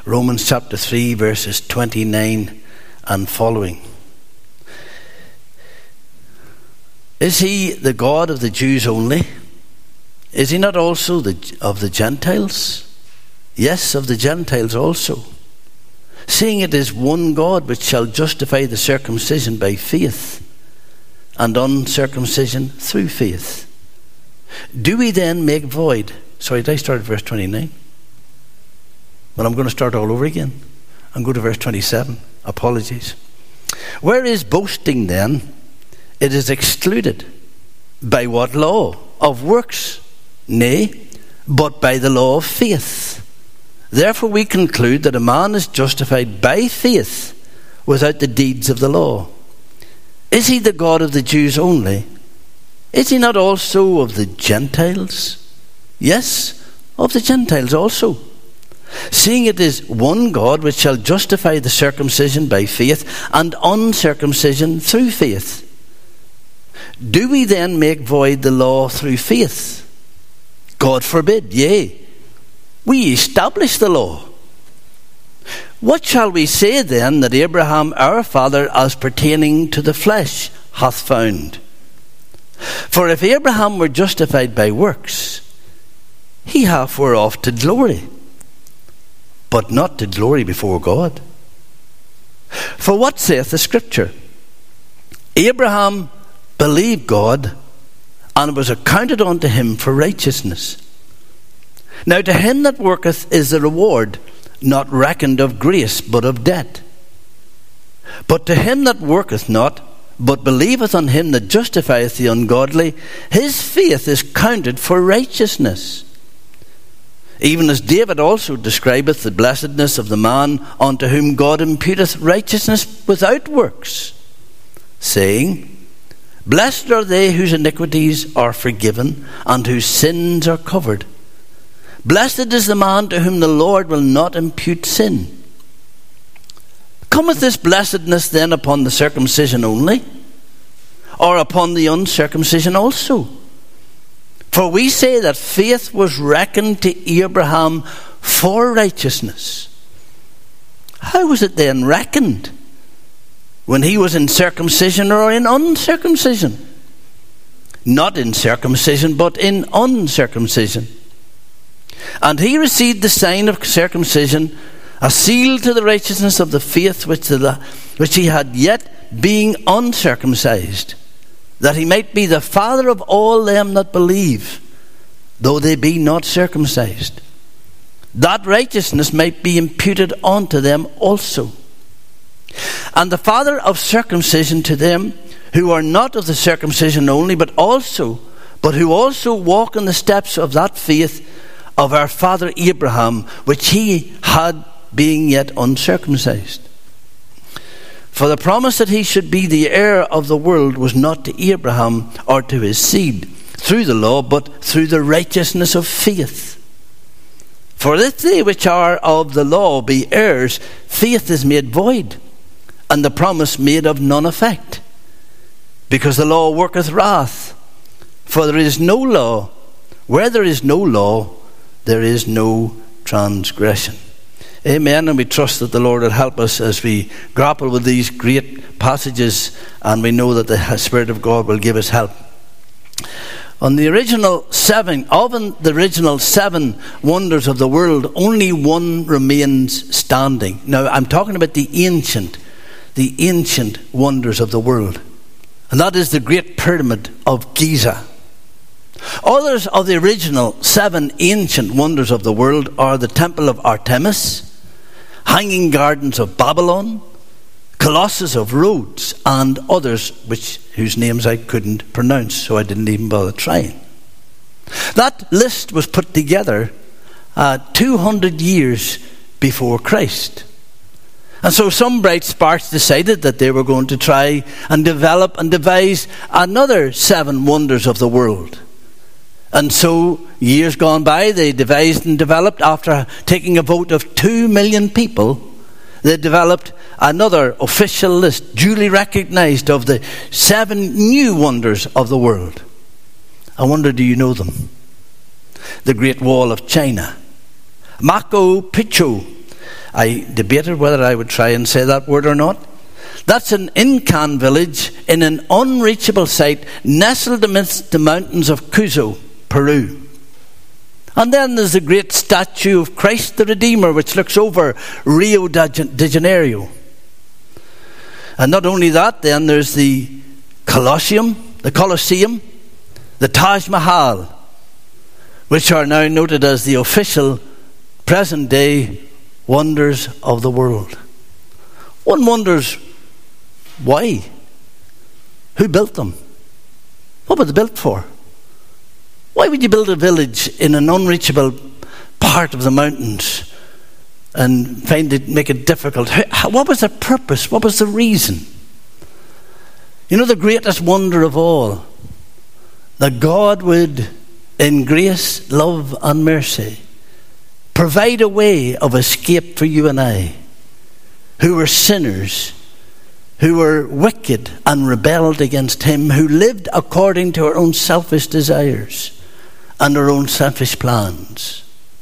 Romans chapter 3, verses 29 and following. Is he the God of the Jews only? Is he not also of the Gentiles? Yes, of the Gentiles also. Seeing it is one God which shall justify the circumcision by faith, and uncircumcision through faith. Do we then make void? Sorry, did I start at verse 29? Well, I'm going to start all over again and go to verse 27. Apologies. Where is boasting then? It is excluded. By what law? Of works? Nay, but by the law of faith. Therefore we conclude that a man is justified by faith without the deeds of the law. Is he the God of the Jews only? Is he not also of the Gentiles? Yes, of the Gentiles also. Seeing it is one God which shall justify the circumcision by faith and uncircumcision through faith. Do we then make void the law through faith? God forbid, yea. We establish the law. What shall we say then that Abraham our father as pertaining to the flesh hath found? For if Abraham were justified by works, he half whereof to glory, but not to glory before God. For what saith the Scripture? Abraham believed God, and it was accounted unto him for righteousness. Now to him that worketh is the reward not reckoned of grace, but of debt. But to him that worketh not, but believeth on him that justifieth the ungodly, his faith is counted for righteousness. Even as David also describeth the blessedness of the man unto whom God imputeth righteousness without works, saying, Blessed are they whose iniquities are forgiven, and whose sins are covered. Blessed is the man to whom the Lord will not impute sin. Cometh this blessedness then upon the circumcision only, or upon the uncircumcision also? For we say that faith was reckoned to Abraham for righteousness. How was it then reckoned? When he was in circumcision or in uncircumcision? Not in circumcision, but in uncircumcision. And he received the sign of circumcision, a seal to the righteousness of the faith which he had yet being uncircumcised, that he might be the father of all them that believe, though they be not circumcised, that righteousness might be imputed unto them also. And the father of circumcision to them who are not of the circumcision only, but who also walk in the steps of that faith of our father Abraham, which he had being yet uncircumcised. For the promise that he should be the heir of the world was not to Abraham or to his seed through the law, but through the righteousness of faith. For if they which are of the law be heirs, faith is made void, and the promise made of none effect. Because the law worketh wrath. For there is no law. Where there is no law, there is no transgression. Amen. And we trust that the Lord will help us as we grapple with these great passages, and we know that the Spirit of God will give us help. On the original seven wonders of the world, only one remains standing. Now I'm talking about the ancient wonders of the world, and that is the Great Pyramid of Giza. Others of the original 7 ancient wonders of the world are the Temple of Artemis, Hanging Gardens of Babylon, Colossus of Rhodes, and others whose names I couldn't pronounce, so I didn't even bother trying. That list was put together 200 years before Christ. And so some bright sparks decided that they were going to try and develop and devise another 7 wonders of the world. And so, years gone by, they devised and developed, after taking a vote of 2 million people, they developed another official list, duly recognized, of the 7 new wonders of the world. I wonder, do you know them? The Great Wall of China, Machu Picchu, I debated whether I would try and say that word or not. That's an Incan village in an unreachable site nestled amidst the mountains of Cusco, Peru. And then there's the great statue of Christ the Redeemer, which looks over Rio de Janeiro. And not only that, then there's the Colosseum, the Taj Mahal, which are now noted as the official present-day wonders of the world. One wonders, why? Who built them? What were they built for? Why would you build a village in an unreachable part of the mountains and make it difficult? What was the purpose? What was the reason? You know, the greatest wonder of all, that God would, in grace, love and mercy, provide a way of escape for you and I, who were sinners, who were wicked and rebelled against him, who lived according to our own selfish desires and our own selfish plans.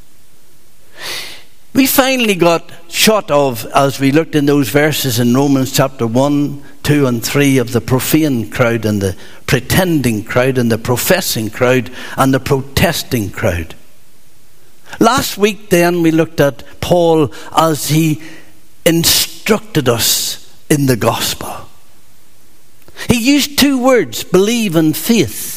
We finally got shot of, as we looked in those verses in Romans chapter 1, 2 and 3, of the profane crowd and the pretending crowd and the professing crowd and the protesting crowd. Last week then we looked at Paul as he instructed us in the gospel. He used two words, believe and faith.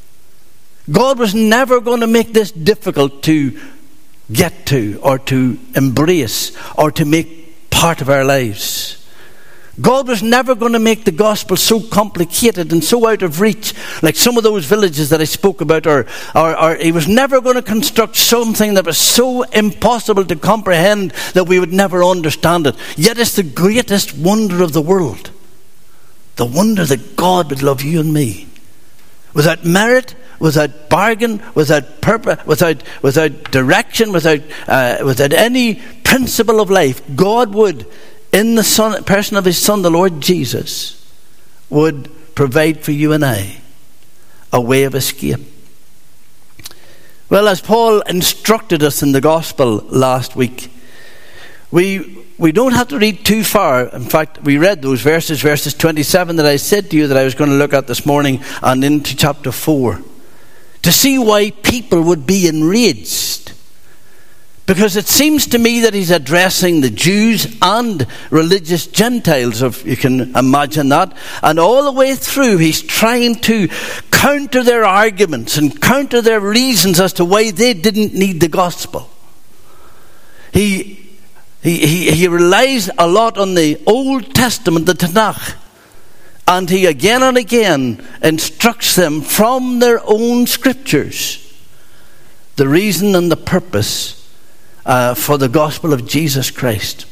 God was never going to make this difficult to get to or to embrace or to make part of our lives. God was never going to make the gospel so complicated and so out of reach, like some of those villages that I spoke about, or he was never going to construct something that was so impossible to comprehend that we would never understand it. Yet it's the greatest wonder of the world. The wonder that God would love you and me. Without merit, without bargain, without purpose, without direction, without any principle of life, God would, in the person of his Son, the Lord Jesus, would provide for you and I a way of escape. Well, as Paul instructed us in the gospel last week, we don't have to read too far. In fact, we read those verses 27 that I said to you that I was going to look at this morning, and into chapter 4, to see why people would be enraged. Because it seems to me that he's addressing the Jews and religious Gentiles, if you can imagine that. And all the way through, he's trying to counter their arguments and counter their reasons as to why they didn't need the gospel. He relies a lot on the Old Testament, the Tanakh. And he again and again instructs them from their own scriptures the reason and the purpose for the gospel of Jesus Christ.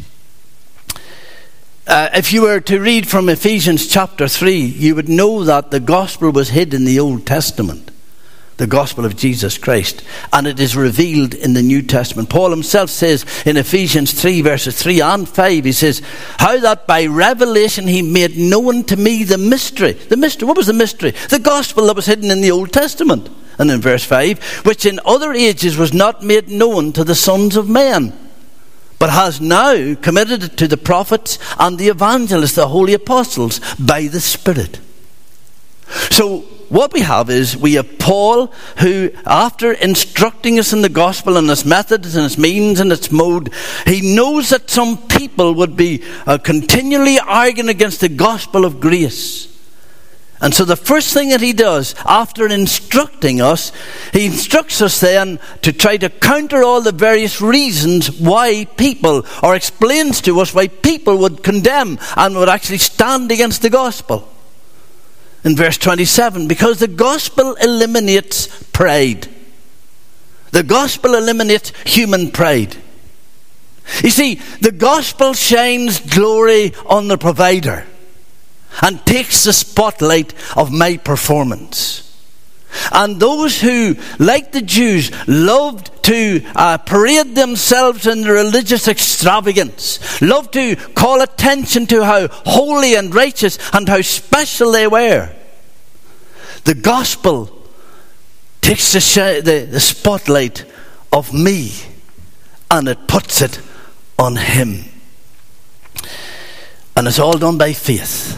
If you were to read from Ephesians chapter 3, you would know that the gospel was hid in the Old Testament, the gospel of Jesus Christ, and it is revealed in the New Testament. Paul himself says in Ephesians 3 verses 3 and 5, he says, how that by revelation he made known to me the mystery. The mystery, what was the mystery? The gospel that was hidden in the Old Testament. And in verse 5, which in other ages was not made known to the sons of men, but has now committed it to the prophets and the evangelists, the holy apostles, by the Spirit. So what we have is, we have Paul, who, after instructing us in the gospel and its methods and its means and its mode, he knows that some people would be continually arguing against the gospel of grace. And so the first thing that he does, after instructing us, he instructs us then to try to counter all the various reasons why people, or explains to us why people would condemn and would actually stand against the gospel. In verse 27, because the gospel eliminates pride. The gospel eliminates human pride. You see, the gospel shines glory on the provider and takes the spotlight of my performance. And those who, like the Jews, loved to parade themselves in religious extravagance, loved to call attention to how holy and righteous and how special they were, the gospel takes the spotlight of me and it puts it on him. And it's all done by faith.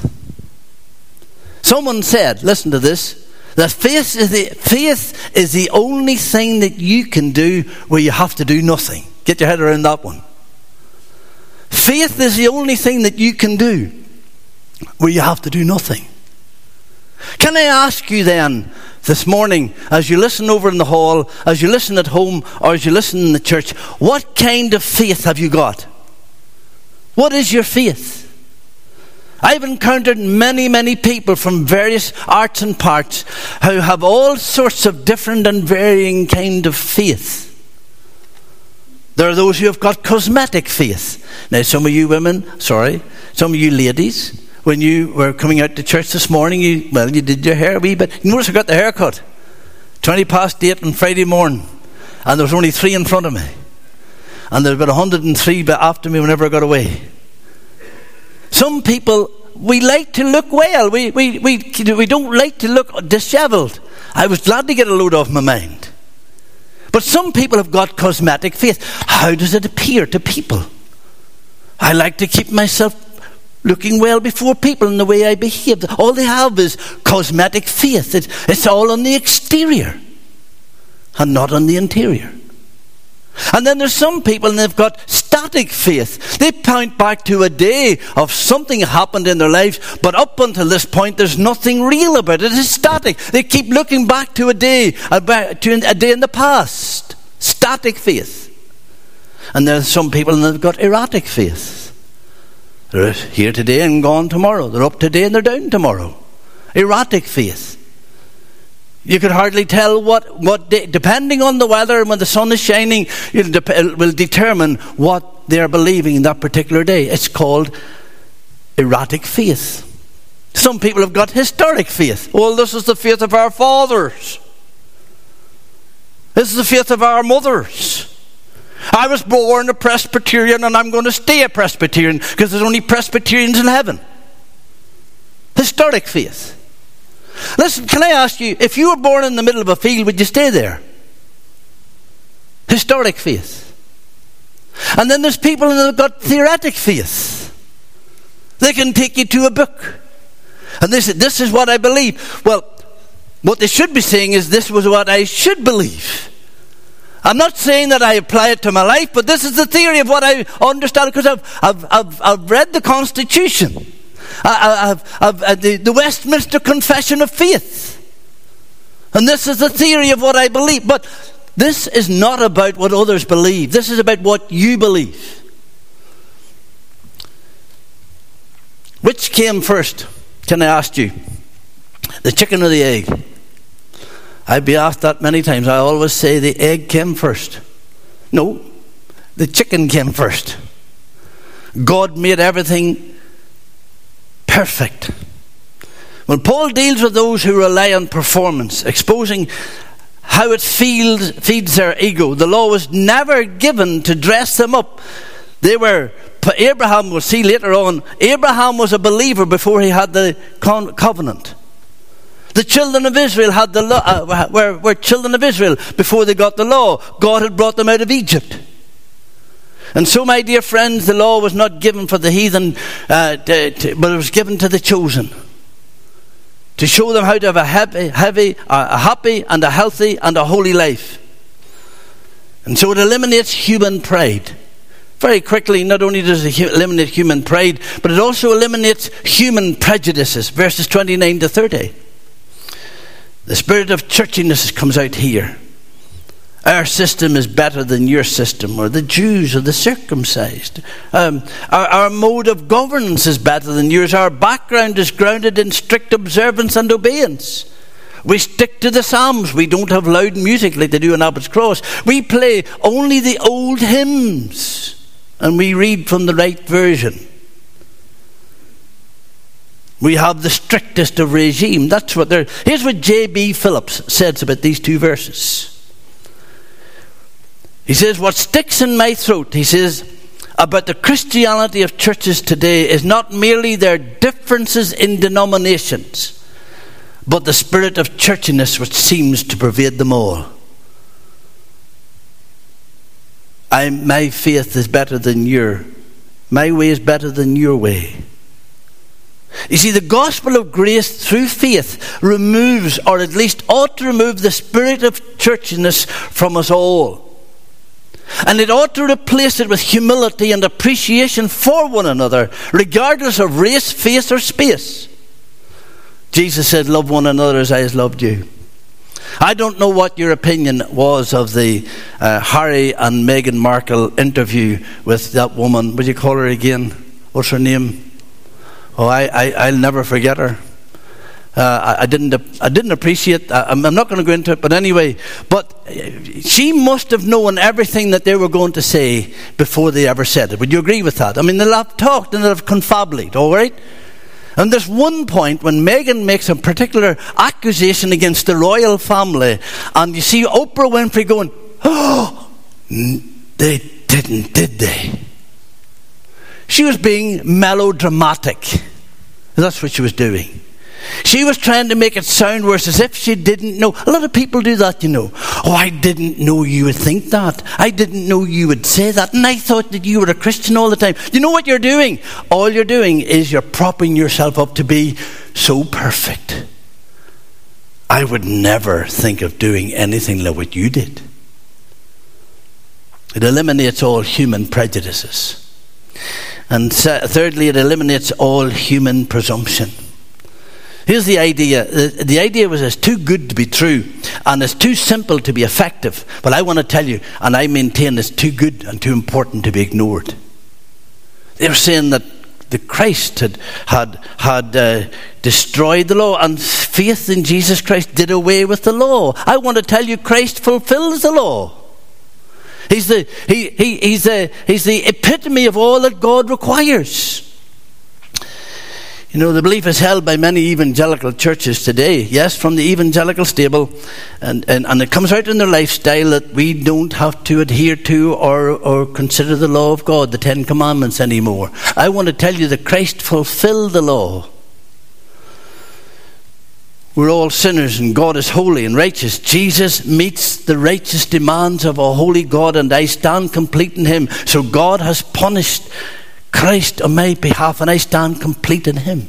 Someone said, listen to this, that faith is the only thing that you can do where you have to do nothing. Get your head around that one. Faith is the only thing that you can do where you have to do nothing. Can I ask you then, this morning, as you listen over in the hall, as you listen at home, or as you listen in the church, what kind of faith have you got? What is your faith? I've encountered many, many people from various arts and parts who have all sorts of different and varying kind of faith. There are those who have got cosmetic faith. Now, some of you you ladies, when you were coming out to church this morning, you did your hair a wee bit. You notice I got the haircut. 8:20 on Friday morning. And there was only 3 in front of me. And there were about 103 after me whenever I got away. Some people, we like to look well. We don't like to look disheveled. I was glad to get a load off my mind. But some people have got cosmetic faith. How does it appear to people? I like to keep myself looking well before people in the way I behave. All they have is cosmetic faith. It's all on the exterior and not on the interior. And then there's some people and they've got static faith. They point back to a day of something happened in their lives, but up until this point there's nothing real about it. It's static. They keep looking back to a day in the past. Static faith. And there's some people and they've got erratic faith. They're here today and gone tomorrow. They're up today and they're down tomorrow. Erratic faith. You could hardly tell what day, depending on the weather and when the sun is shining, it will determine what they are believing in that particular day. It's called erratic faith. Some people have got historic faith. Well, this is the faith of our fathers. This is the faith of our mothers. I was born a Presbyterian and I'm going to stay a Presbyterian because there's only Presbyterians in heaven. Historic faith. Listen, can I ask you, if you were born in the middle of a field, would you stay there? Historic faith. And then there's people who have got theoretic faith. They can take you to a book. And this is what I believe. Well, what they should be saying is this was what I should believe. I'm not saying that I apply it to my life, but this is the theory of what I understand because I've read the Constitution. The Westminster Confession of Faith. And this is the theory of what I believe. But this is not about what others believe. This is about what you believe. Which came first? Can I ask you? The chicken or the egg? I'd be asked that many times. I always say the egg came first. No, the chicken came first. God made everything perfect. When Paul deals with those who rely on performance, exposing how it feeds their ego, the law was never given to dress them up. Abraham, we'll see later on, Abraham was a believer before he had the covenant. The children of Israel had the law, were children of Israel before they got the law. God had brought them out of Egypt. And so, my dear friends, the law was not given for the heathen, but it was given to the chosen. To show them how to have a happy and a healthy and a holy life. And so it eliminates human pride. Very quickly, not only does it eliminate human pride, but it also eliminates human prejudices. Verses 29 to 30. The spirit of churchiness comes out here. Our system is better than your system, or the Jews or the circumcised. Our mode of governance is better than yours. Our background is grounded in strict observance and obedience. We stick to the Psalms. We don't have loud music like they do in Abbott's Cross. We play only the old hymns, and we read from the right version. We have the strictest of regime. Here's what J.B. Phillips says about these two verses. He says, what sticks in my throat, he says, about the Christianity of churches today is not merely their differences in denominations, but the spirit of churchiness which seems to pervade them all. my faith is better than my way is better than your way. You see, the gospel of grace through faith removes, or at least ought to remove, the spirit of churchiness from us all. And it ought to replace it with humility and appreciation for one another, regardless of race, faith, or space. Jesus said, love one another as I have loved you. I don't know what your opinion was of the Harry and Meghan Markle interview with that woman. Would you call her again? What's her name? Oh, I'll never forget her. I didn't appreciate. I'm not going to go into it, but anyway. But she must have known everything that they were going to say before they ever said it. Would you agree with that? I mean, they'll have talked and they'll have confabulated. All right. And there's one point when Meghan makes a particular accusation against the royal family, and you see Oprah Winfrey going, oh, they didn't, did they? She was being melodramatic. That's what she was doing. She was trying to make it sound worse, as if she didn't know. A lot of people do that, you know. Oh, I didn't know you would think that. I didn't know you would say that. And I thought that you were a Christian all the time. You know what you're doing? All you're doing is you're propping yourself up to be so perfect. I would never think of doing anything like what you did. It eliminates all human prejudices. And thirdly, it eliminates all human presumption. Here's the idea. The idea was it's too good to be true, and it's too simple to be effective. But I want to tell you, and I maintain it's too good and too important to be ignored. They were saying that the Christ had destroyed the law, and faith in Jesus Christ did away with the law. I want to tell you, Christ fulfills the law. He's the epitome of all that God requires. You know, the belief is held by many evangelical churches today, yes, from the evangelical stable, and it comes out in their lifestyle that we don't have to adhere to or consider the law of God, the Ten Commandments, anymore. I want to tell you that Christ fulfilled the law. We're all sinners and God is holy and righteous. Jesus meets the righteous demands of a holy God, and I stand complete in him. So God has punished Christ on my behalf, and I stand complete in him.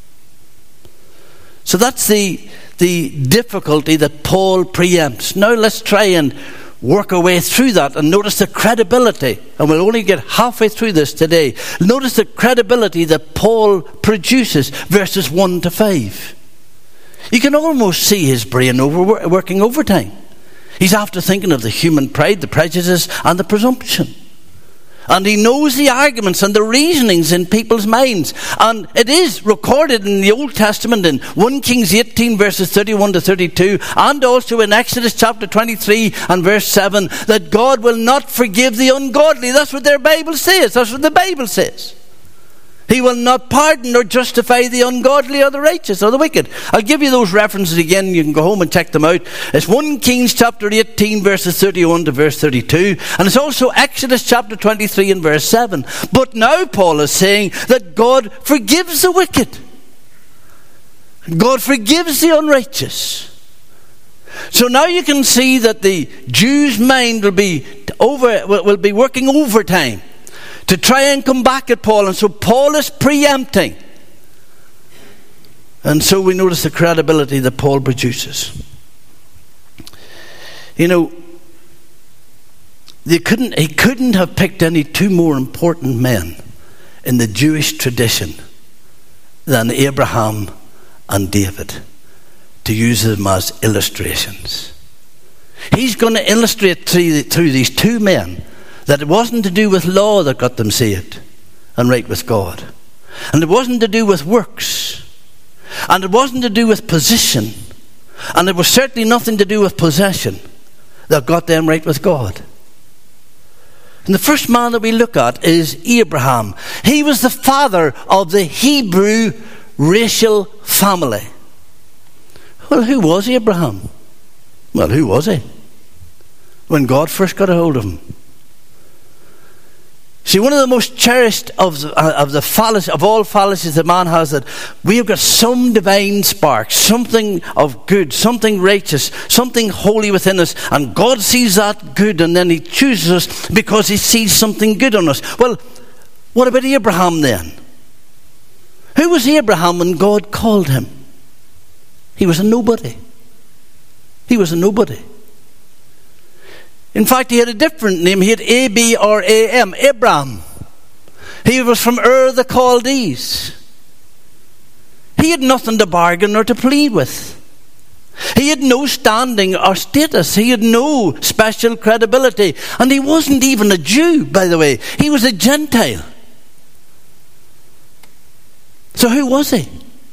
So that's the difficulty that Paul preempts. Now let's try and work our way through that and notice the credibility. And we'll only get halfway through this today. Notice the credibility that Paul produces, verses 1 to 5. You can almost see his brain working overtime. He's after thinking of the human pride, the prejudice, and the presumption. And he knows the arguments and the reasonings in people's minds. And it is recorded in the Old Testament in 1 Kings 18 verses 31 to 32, and also in Exodus chapter 23 and verse 7, that God will not forgive the ungodly. That's what their Bible says. That's what the Bible says. He will not pardon or justify the ungodly or the righteous or the wicked. I'll give you those references again. You can go home and check them out. It's 1 Kings chapter 18 verses 31 to verse 32. And it's also Exodus chapter 23 and verse 7. But now Paul is saying that God forgives the wicked. God forgives the unrighteous. So now you can see that the Jew's mind will be working overtime to try and come back at Paul. And so Paul is preempting. And so we notice the credibility that Paul produces. You know, he couldn't have picked any two more important men in the Jewish tradition than Abraham and David to use them as illustrations. He's going to illustrate through these two men that it wasn't to do with law that got them saved and right with God. And it wasn't to do with works. And it wasn't to do with position. And it was certainly nothing to do with possession that got them right with God. And the first man that we look at is Abraham. He was the father of the Hebrew racial family. Well, who was Abraham? Well, who was he when God first got a hold of him? See, one of the most cherished of all fallacies that man has, that we have got some divine spark, something of good, something righteous, something holy within us, and God sees that good, and then he chooses us because he sees something good in us. Well, what about Abraham then? Who was Abraham when God called him? He was a nobody. He was a nobody. In fact, he had a different name. He had Abram, Abram. He was from Ur the Chaldees. He had nothing to bargain or to plead with. He had no standing or status. He had no special credibility. And he wasn't even a Jew, by the way. He was a Gentile. So who was he?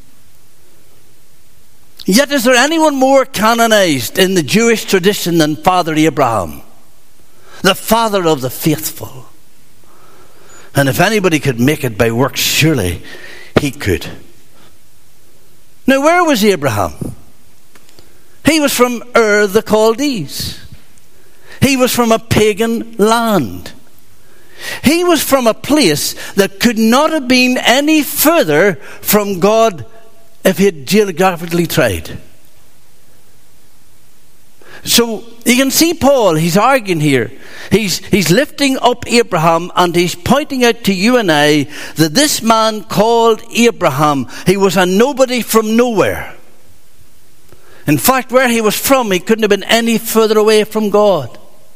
Yet is there anyone more canonized in the Jewish tradition than Father Abraham? The father of the faithful. And if anybody could make it by works, surely he could. Now, where was Abraham? He was from Ur the Chaldees. He was from a pagan land. He was from a place that could not have been any further from God if he had geographically tried. So you can see Paul, he's arguing here. He's lifting up Abraham, and he's pointing out to you and I that this man called Abraham, he was a nobody from nowhere. In fact, where he was from, he couldn't have been any further away from God.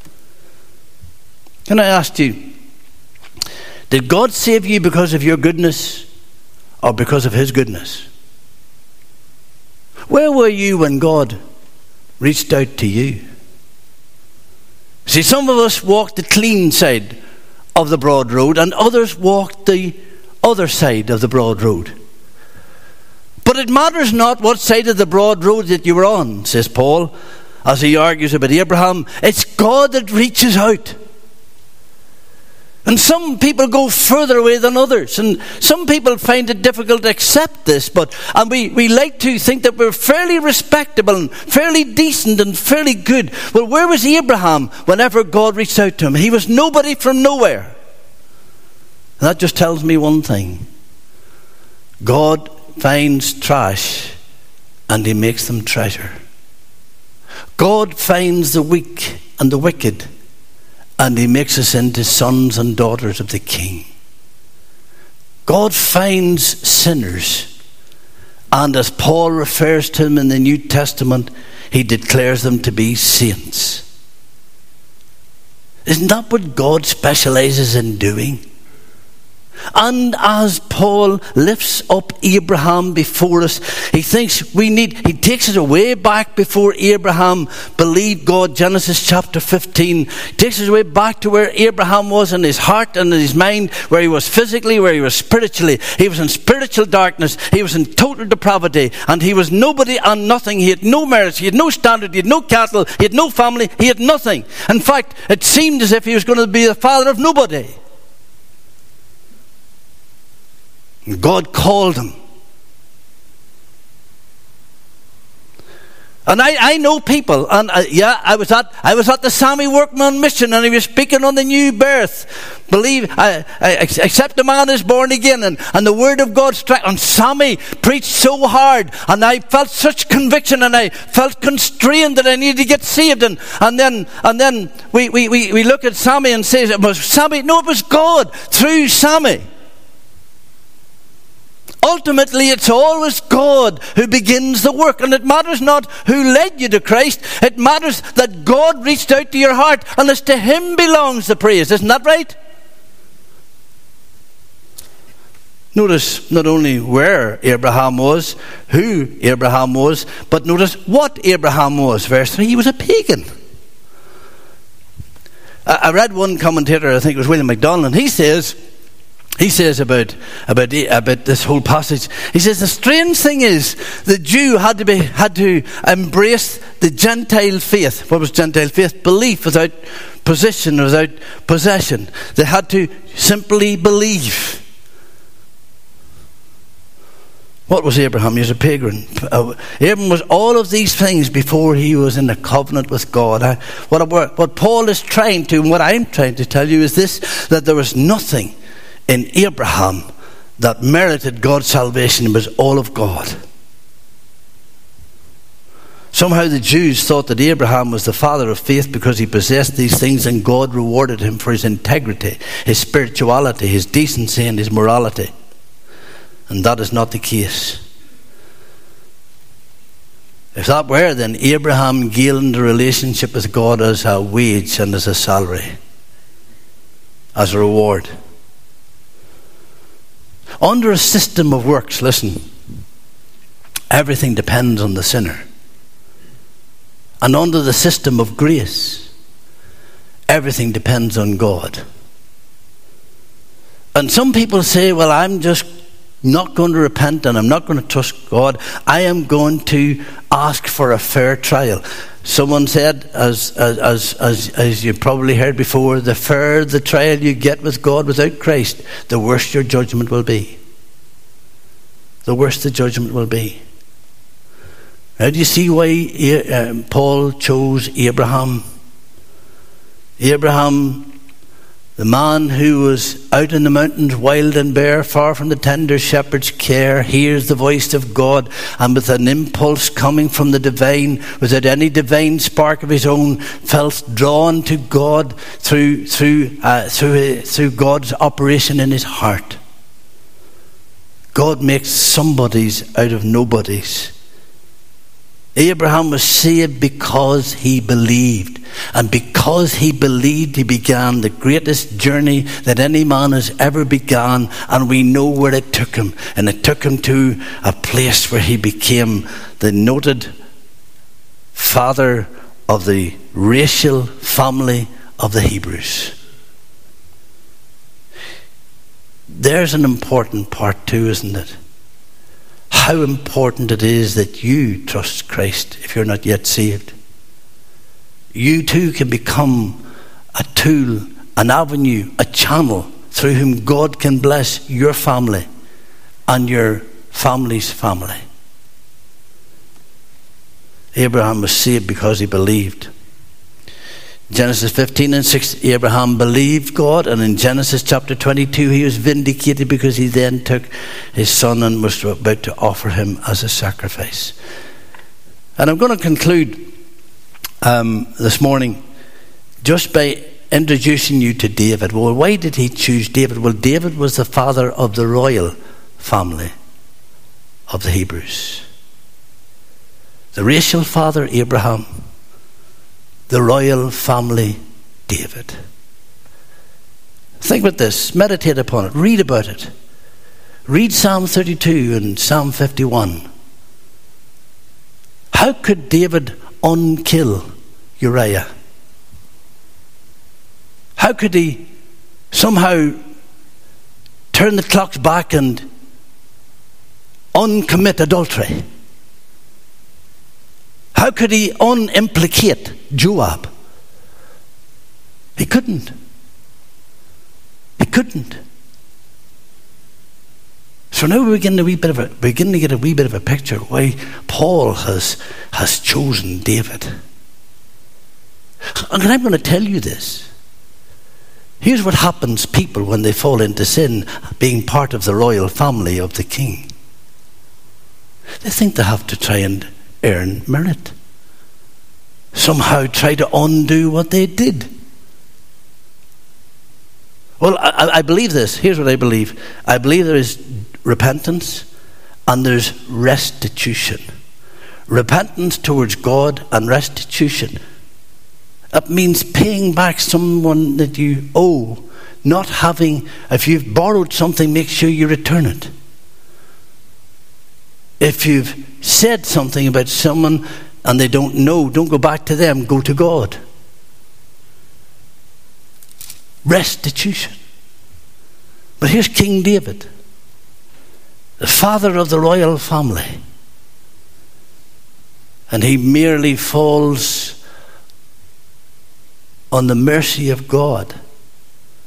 Can I ask you, did God save you because of your goodness or because of his goodness? Where were you when God reached out to you? See, some of us walked the clean side of the broad road, and others walked the other side of the broad road. But it matters not what side of the broad road that you were on, says Paul, as he argues about Abraham. It's God that reaches out. And some people go further away than others, and some people find it difficult to accept this, and we like to think that we're fairly respectable and fairly decent and fairly good. Well, where was Abraham whenever God reached out to him? He was nobody from nowhere. And that just tells me one thing. God finds trash and he makes them treasure. God finds the weak and the wicked, and he makes us into sons and daughters of the King. God finds sinners, and as Paul refers to them in the New Testament, he declares them to be saints. Isn't that what God specializes in doing? And as Paul lifts up Abraham before us, he takes us way back before Abraham believed God. Genesis chapter 15 takes us way back to where Abraham was in his heart and in his mind, where he was physically, where he was spiritually. He was in spiritual darkness. He was in total depravity, and he was nobody and nothing. He had no merits. He had no standard. He had no cattle. He had no family. He had nothing. In fact, it seemed as if he was going to be the father of nobody. God called him. And I know people, and I was at the Sammy Workman mission, and he was speaking on the new birth. Except a man is born again, and the word of God struck. And Sammy preached so hard, and I felt such conviction, and I felt constrained that I needed to get saved. And then we look at Sammy and say, "It was Sammy." No, it was God through Sammy. Ultimately, it's always God who begins the work. And it matters not who led you to Christ. It matters that God reached out to your heart, and it's to him belongs the praise. Isn't that right? Notice not only where Abraham was, who Abraham was, but notice what Abraham was. Verse 3, he was a pagan. I read one commentator, I think it was William MacDonald, and he says about this whole passage, he says the strange thing is the Jew had to embrace the Gentile faith. What was Gentile faith? Belief without position, without possession. They had to simply believe. What was Abraham? He was a pagan. Abraham was all of these things before he was in a covenant with God. What Paul is trying to, and what I'm trying to tell you is this, that there was nothing in Abraham that merited God's salvation. It was all of God. Somehow the Jews thought that Abraham was the father of faith because he possessed these things, and God rewarded him for his integrity, his spirituality, his decency, and his morality. And that is not the case. If that were, then Abraham gained a relationship with God as a wage and as a salary, as a reward. Under a system of works, listen, everything depends on the sinner. And under the system of grace, everything depends on God. And some people say, well, I'm just not going to repent and I'm not going to trust God. I am going to ask for a fair trial. Someone said, as you probably heard before, the fairer the trial you get with God without Christ, the worse your judgment will be. The worse the judgment will be. Now do you see why Paul chose Abraham? Abraham, the man who was out in the mountains, wild and bare, far from the tender shepherd's care, hears the voice of God, and with an impulse coming from the divine, without any divine spark of his own, felt drawn to God through God's operation in his heart. God makes somebodies out of nobodies. Abraham was saved because he believed. And because he believed, he began the greatest journey that any man has ever begun. And we know where it took him. And it took him to a place where he became the noted father of the racial family of the Hebrews. There's an important part too, isn't it? How important it is that you trust Christ if you're not yet saved. You too can become a tool, an avenue, a channel through whom God can bless your family and your family's family. Abraham was saved because he believed. Genesis 15:6, Abraham believed God, and in Genesis chapter 22 he was vindicated because he then took his son and was about to offer him as a sacrifice. And I'm going to conclude this morning just by introducing you to David. Well, why did he choose David? Well, David was the father of the royal family of the Hebrews. The racial father, Abraham. The royal family, David. Think about this. Meditate upon it. Read about it. Read Psalm 32 and Psalm 51. How could David unkill Uriah? How could he somehow turn the clocks back and uncommit adultery? How could he unimplicate Joab? He couldn't. He couldn't. So now we're beginning to get a wee bit of a picture why Paul has chosen David. And I'm going to tell you this. Here's what happens people when they fall into sin, being part of the royal family of the king. They think they have to try and earn merit. Somehow try to undo what they did. Well, I believe this. Here's what I believe. I believe there is repentance and there's restitution. Repentance towards God and restitution. That means paying back someone that you owe. Not having, if you've borrowed something, make sure you return it. If you've said something about someone and they don't know, don't go back to them, go to God. Restitution. But here's King David, the father of the royal family. And he merely falls on the mercy of God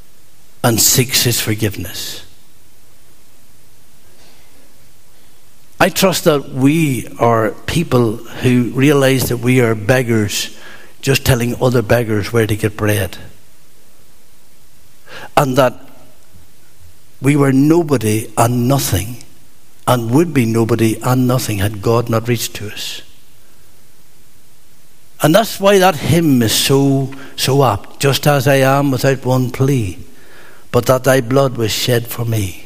and seeks his forgiveness. I trust that we are people who realize that we are beggars just telling other beggars where to get bread. And that we were nobody and nothing, and would be nobody and nothing had God not reached to us. And that's why that hymn is so apt. Just as I am without one plea, but that thy blood was shed for me.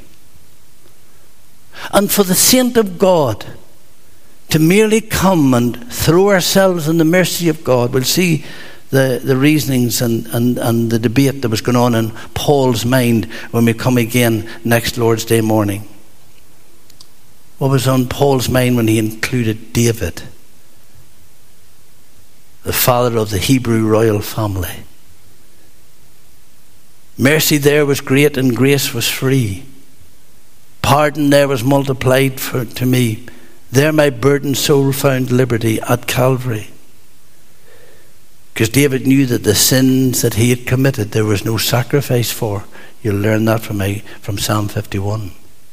And for the saint of God to merely come and throw ourselves in the mercy of God. We'll see the reasonings and the debate that was going on in Paul's mind when we come again next Lord's Day morning. What was on Paul's mind when he included David, the father of the Hebrew royal family? Mercy there was great and grace was free. Pardon there was multiplied to me. There my burdened soul found liberty at Calvary. Because David knew that the sins that he had committed, there was no sacrifice for. You'll learn that from Psalm 51.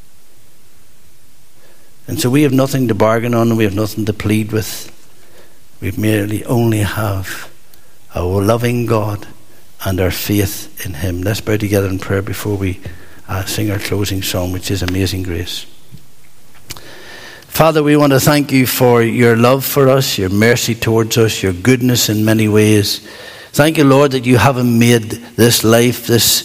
And so we have nothing to bargain on, and we have nothing to plead with. We merely only have a loving God and our faith in him. Let's bow together in prayer before we sing our closing song, which is Amazing Grace. Father, we want to thank you for your love for us, your mercy towards us, your goodness in many ways. Thank you, Lord, that you haven't made this life,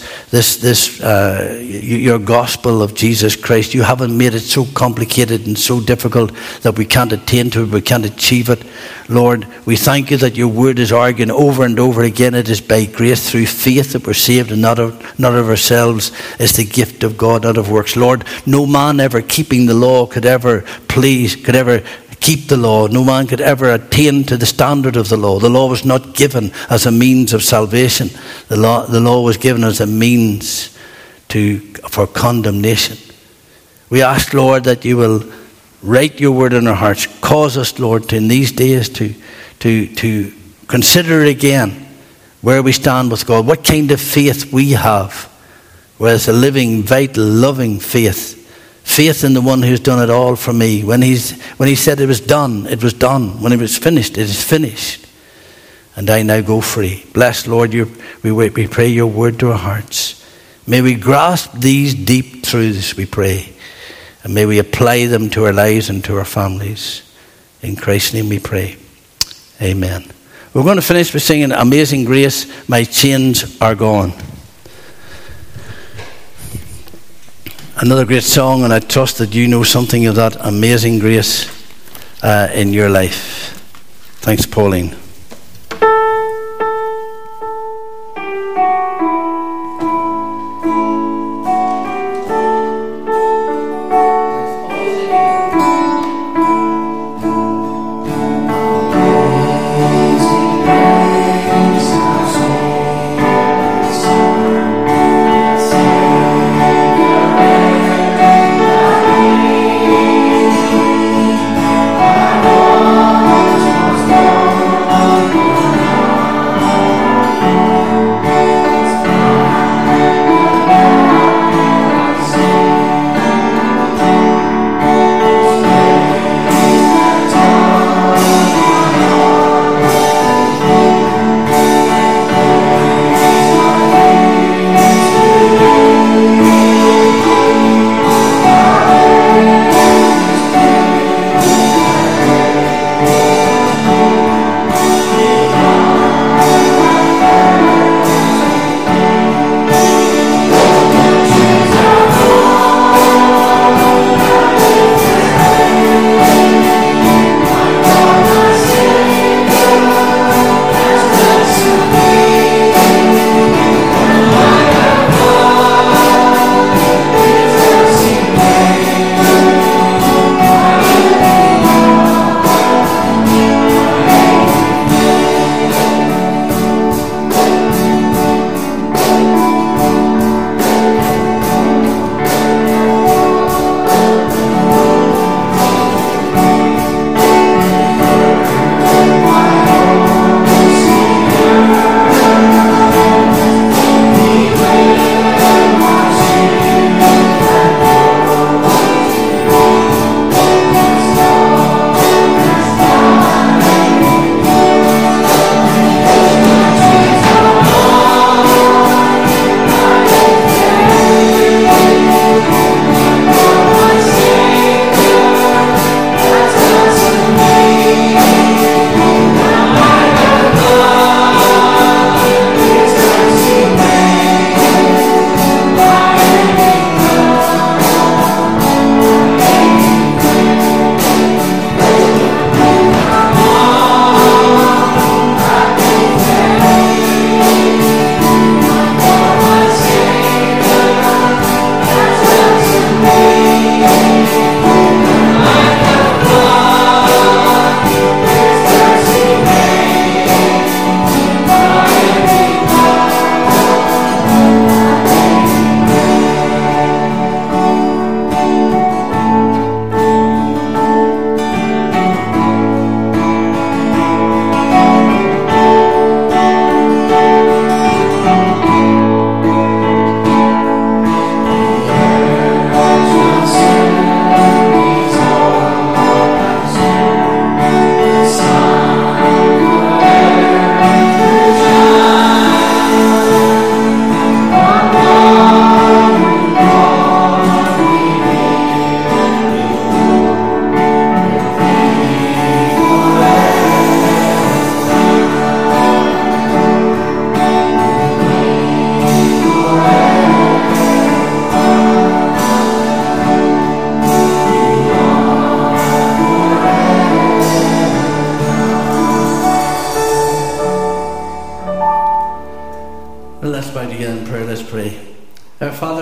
your gospel of Jesus Christ, you haven't made it so complicated and so difficult that we can't attain to it, we can't achieve it. Lord, we thank you that your word is arguing over and over again. It is by grace through faith that we're saved, and not of ourselves. It's the gift of God, not of works. Lord, no man ever keeping the law could ever keep the law. No man could ever attain to the standard of the law. The law was not given as a means of salvation. The law was given as a means for condemnation. We ask, Lord, that you will write your word in our hearts. Cause us, Lord, in these days to consider again where we stand with God, what kind of faith we have, whether it's a living, vital, loving faith. Faith in the one who's done it all for me. When he said it was done, it was done. When it was finished, it is finished. And I now go free. Bless, Lord, we pray your word to our hearts. May we grasp these deep truths, we pray. And may we apply them to our lives and to our families. In Christ's name we pray. Amen. We're going to finish by singing Amazing Grace, My Chains Are Gone. Another great song, and I trust that you know something of that amazing grace in your life. Thanks, Pauline.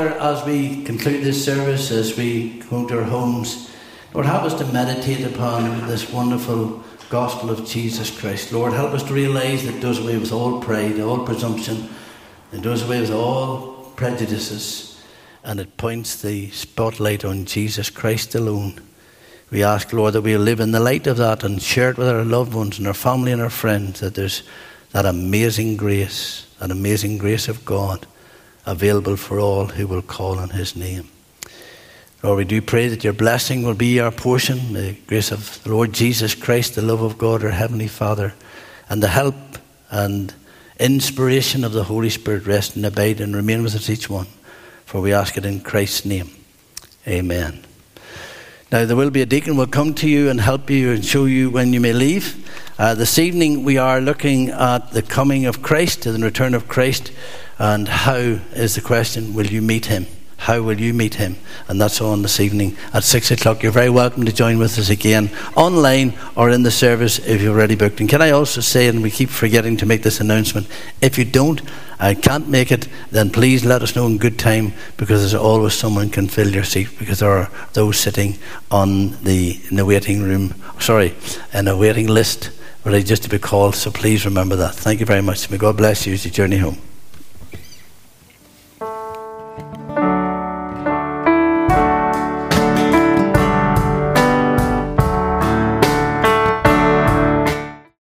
Father, as we conclude this service, as we go to our homes, Lord, help us to meditate upon this wonderful gospel of Jesus Christ. Lord, help us to realise that it does away with all pride, all presumption. It does away with all prejudices. And it points the spotlight on Jesus Christ alone. We ask, Lord, that we'll live in the light of that and share it with our loved ones and our family and our friends, that there's that amazing grace of God available for all who will call on his name. Lord, we do pray that your blessing will be our portion, the grace of the Lord Jesus Christ, the love of God, our Heavenly Father, and the help and inspiration of the Holy Spirit rest and abide and remain with us each one. For we ask it in Christ's name. Amen. Now there will be a deacon who will come to you and help you and show you when you may leave. This evening we are looking at the coming of Christ, the return of Christ, and how is the question, will you meet him? How will you meet him? And that's on this evening at 6 o'clock. You're very welcome to join with us again, online or in the service if you've already booked. And can I also say, and we keep forgetting to make this announcement, if you can't make it, then please let us know in good time, because there's always someone can fill your seat, because there are those sitting in a waiting list ready just to be called. So please remember that. Thank you very much. May God bless you as you journey home.